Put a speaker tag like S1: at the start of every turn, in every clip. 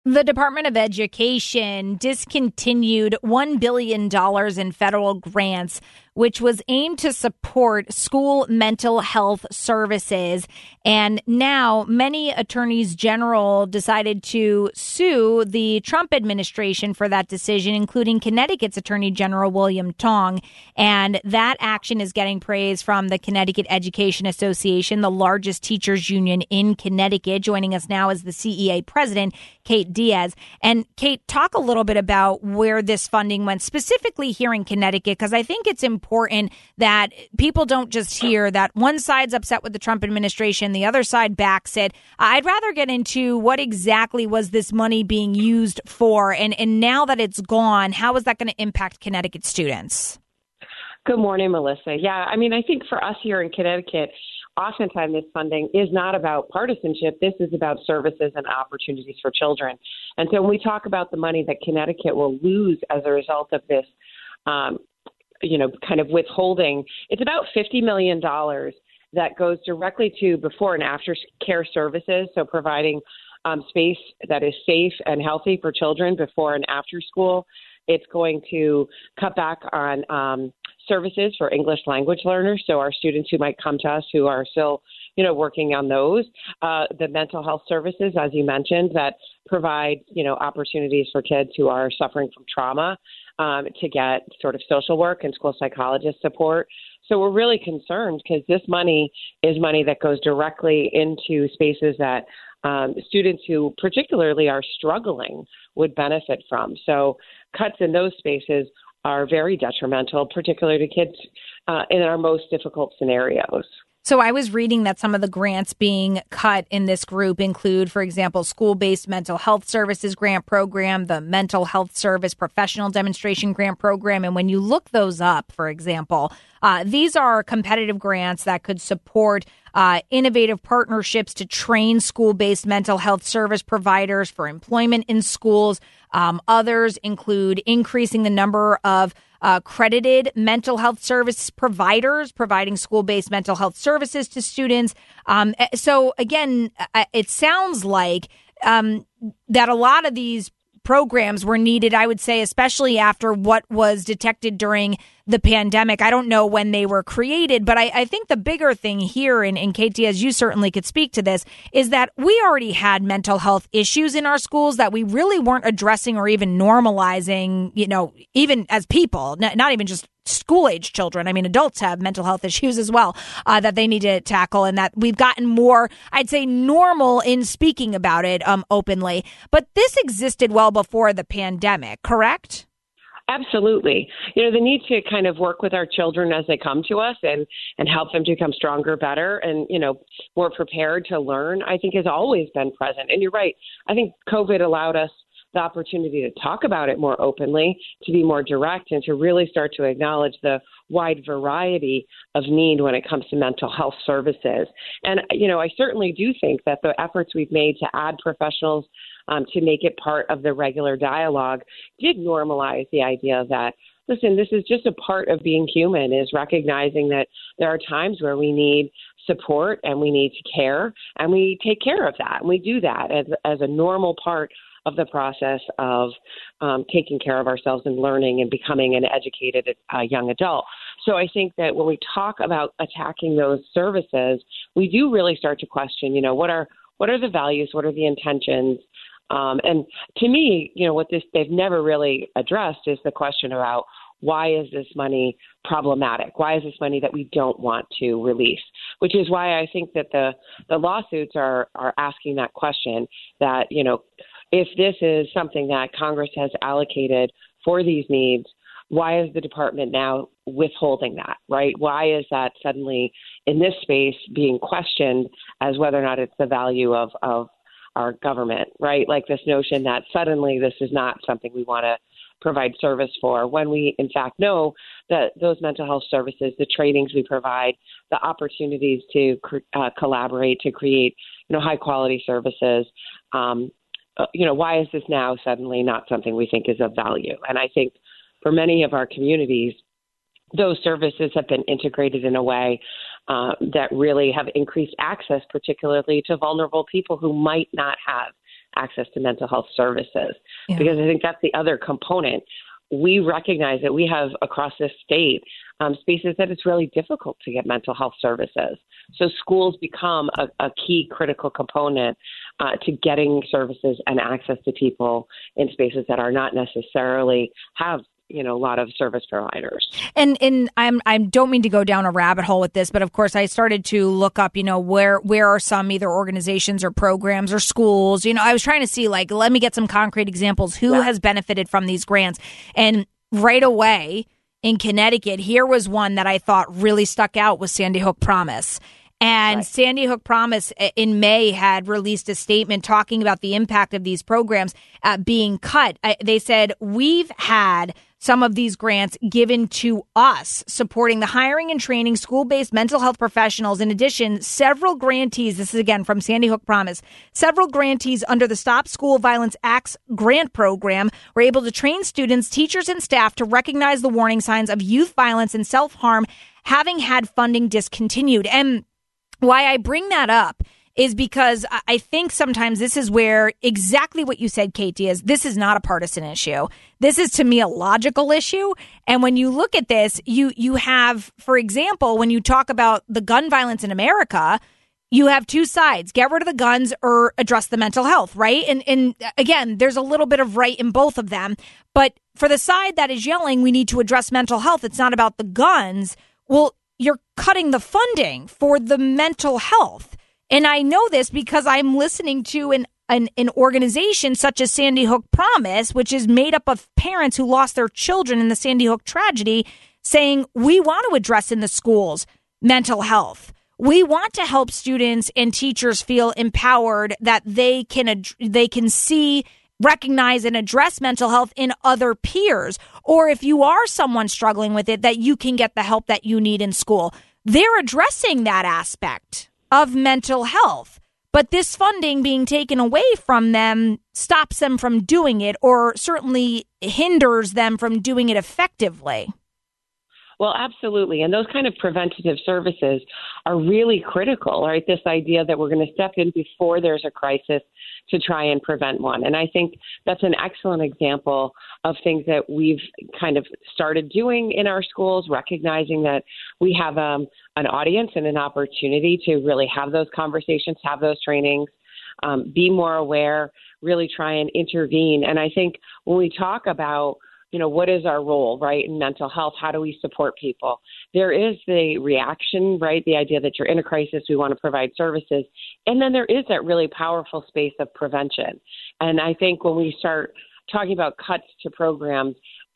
S1: The Department of Education discontinued $1 billion in federal grants, which was aimed to support school mental health services. And now many attorneys general decided to sue the Trump administration for that decision, including Connecticut's Attorney General William Tong. And that action is getting praise from the Connecticut Education Association, the largest teachers union in Connecticut. Joining us now is the CEA president, Kate Diaz. And Kate, talk a little bit about where this funding went, specifically here in Connecticut, because I think it's important that people don't just hear that one side's upset with the Trump administration, the other side backs it. I'd rather get into what exactly was this money being used for, and now that it's gone, how is that going to impact Connecticut students?
S2: Good morning, Melissa. Yeah, I mean, I think for us here in Connecticut, oftentimes this funding is not about partisanship. This is about services and opportunities for children. And so when we talk about the money that Connecticut will lose as a result of this, kind of withholding, it's about $50 million that goes directly to before and after care services. So providing space that is safe and healthy for children before and after school. It's going to cut back on services for English language learners. So our students who might come to us who are still, working on those, the mental health services, as you mentioned, that provide, opportunities for kids who are suffering from trauma to get sort of social work and school psychologist support. So we're really concerned because this money is money that goes directly into spaces that students who particularly are struggling would benefit from. So cuts in those spaces are very detrimental, particularly to kids in our most difficult scenarios.
S1: So I was reading that some of the grants being cut in this group include, for example, school-based mental health services grant program, the mental health service professional demonstration grant program. And when you look those up, for example, these are competitive grants that could support innovative partnerships to train school-based mental health service providers for employment in schools. Others include increasing the number of accredited mental health service providers providing school-based mental health services to students. So again, it sounds like that a lot of these programs were needed, I would say, especially after what was detected during the pandemic. I don't know when they were created, but I think the bigger thing here, and Katie, as you certainly could speak to this, is that we already had mental health issues in our schools that we really weren't addressing or even normalizing, even as people, not even just school-age children. I mean, adults have mental health issues as well that they need to tackle, and that we've gotten more, I'd say, normal in speaking about it openly. But this existed well before the pandemic, correct?
S2: Absolutely. The need to kind of work with our children as they come to us and help them to become stronger, better, and, more prepared to learn, I think has always been present. And you're right. I think COVID allowed us the opportunity to talk about it more openly, to be more direct, and to really start to acknowledge the wide variety of need when it comes to mental health services. And, I certainly do think that the efforts we've made to add professionals to make it part of the regular dialogue did normalize the idea that, listen, this is just a part of being human, is recognizing that there are times where we need support and we need to care, and we take care of that. And we do that as a normal part of the process of taking care of ourselves and learning and becoming an educated young adult. So I think that when we talk about attacking those services, we do really start to question, what are the values, what are the intentions? And to me, what they've never really addressed is the question about why is this money problematic? Why is this money that we don't want to release? Which is why I think that the lawsuits are asking that question, that, if this is something that Congress has allocated for these needs, why is the department now withholding that, right? Why is that suddenly in this space being questioned as whether or not it's the value of our government, right? Like this notion that suddenly this is not something we want to provide service for, when we in fact know that those mental health services, the trainings we provide, the opportunities to collaborate to create, high quality services, why is this now suddenly not something we think is of value? And I think for many of our communities, those services have been integrated in a way that really have increased access, particularly to vulnerable people who might not have access to mental health services. Yeah. Because I think that's the other component. We recognize that we have across this state spaces that it's really difficult to get mental health services. So schools become a key critical component to getting services and access to people in spaces that are not necessarily have a lot of service providers.
S1: And I don't mean to go down a rabbit hole with this, but of course I started to look up, where are some either organizations or programs or schools, I was trying to see, let me get some concrete examples. Who has benefited from these grants? And right away in Connecticut, here was one that I thought really stuck out was Sandy Hook Promise. And right. Sandy Hook Promise in May had released a statement talking about the impact of these programs being cut. They said, we've had some of these grants given to us, supporting the hiring and training school-based mental health professionals. In addition, several grantees, this is again from Sandy Hook Promise, several grantees under the Stop School Violence Acts grant program were able to train students, teachers, and staff to recognize the warning signs of youth violence and self-harm, having had funding discontinued. And why I bring that up is because I think sometimes this is where exactly what you said, Katie, is this is not a partisan issue. This is, to me, a logical issue. And when you look at this, you have, for example, when you talk about the gun violence in America, you have two sides: get rid of the guns or address the mental health, right? And again, there's a little bit of right in both of them. But for the side that is yelling, we need to address mental health, it's not about the guns. Well, you're cutting the funding for the mental health. And I know this because I'm listening to an organization such as Sandy Hook Promise, which is made up of parents who lost their children in the Sandy Hook tragedy, saying we want to address in the schools mental health. We want to help students and teachers feel empowered that they can see, recognize, and address mental health in other peers. Or if you are someone struggling with it, that you can get the help that you need in school. They're addressing that aspect of mental health, but this funding being taken away from them stops them from doing it, or certainly hinders them from doing it effectively.
S2: Well, absolutely. And those kind of preventative services are really critical, right? This idea that we're going to step in before there's a crisis to try and prevent one. And I think that's an excellent example of things that we've kind of started doing in our schools, recognizing that we have an audience and an opportunity to really have those conversations, have those trainings, be more aware, really try and intervene. And I think when we talk about what is our role, right, in mental health? How do we support people? There is the reaction, right, the idea that you're in a crisis, we want to provide services. And then there is that really powerful space of prevention. And I think when we start talking about cuts to programs,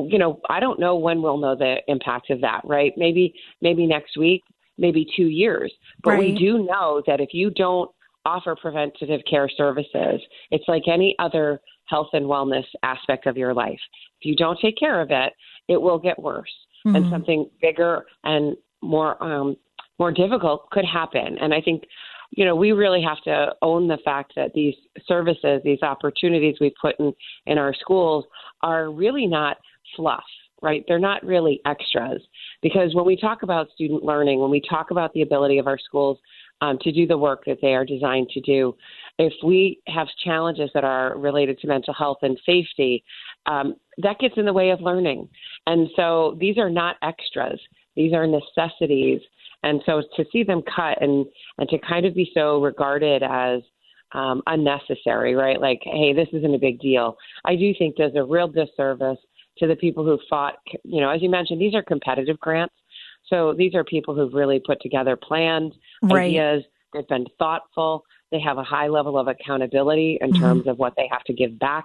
S2: I don't know when we'll know the impact of that, right? Maybe next week, maybe 2 years. But We do know that if you don't offer preventative care services, it's like any other health and wellness aspect of your life. If you don't take care of it, it will get worse, and something bigger and more difficult could happen. And I think, we really have to own the fact that these services, these opportunities we put in our schools are really not fluff, right? They're not really extras, because when we talk about student learning, when we talk about the ability of our schools to do the work that they are designed to do, if we have challenges that are related to mental health and safety, that gets in the way of learning. And so these are not extras. These are necessities. And so to see them cut and to kind of be so regarded as unnecessary, right? Like, hey, this isn't a big deal, I do think does a real disservice to the people who fought. As you mentioned, these are competitive grants. So these are people who've really put together plans, ideas. They've been thoughtful. They have a high level of accountability in terms of what they have to give back.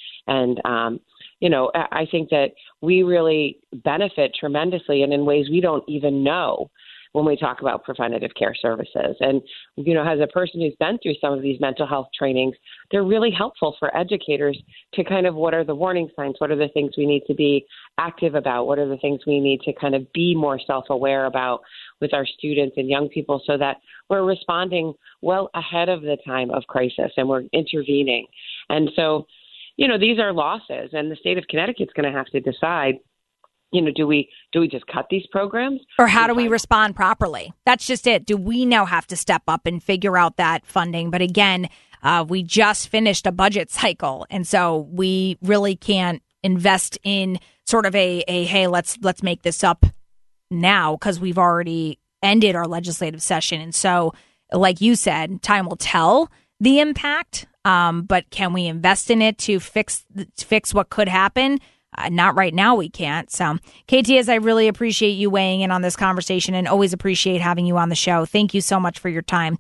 S2: And I think that we really benefit tremendously and in ways we don't even know when we talk about preventative care services. And, as a person who's been through some of these mental health trainings, they're really helpful for educators to kind of, what are the warning signs? What are the things we need to be active about? What are the things we need to kind of be more self-aware about with our students and young people, so that we're responding well ahead of the time of crisis and we're intervening. And so, these are losses, and the state of Connecticut's going to have to decide, do we just cut these programs?
S1: Or how do we respond properly? That's just it. Do we now have to step up and figure out that funding? But again, we just finished a budget cycle. And so we really can't invest in sort of a hey, let's make this up now because we've already ended our legislative session. And so, like you said, time will tell the impact. But can we invest in it to fix what could happen? Not right now, we can't. So, KT, as I really appreciate you weighing in on this conversation and always appreciate having you on the show. Thank you so much for your time.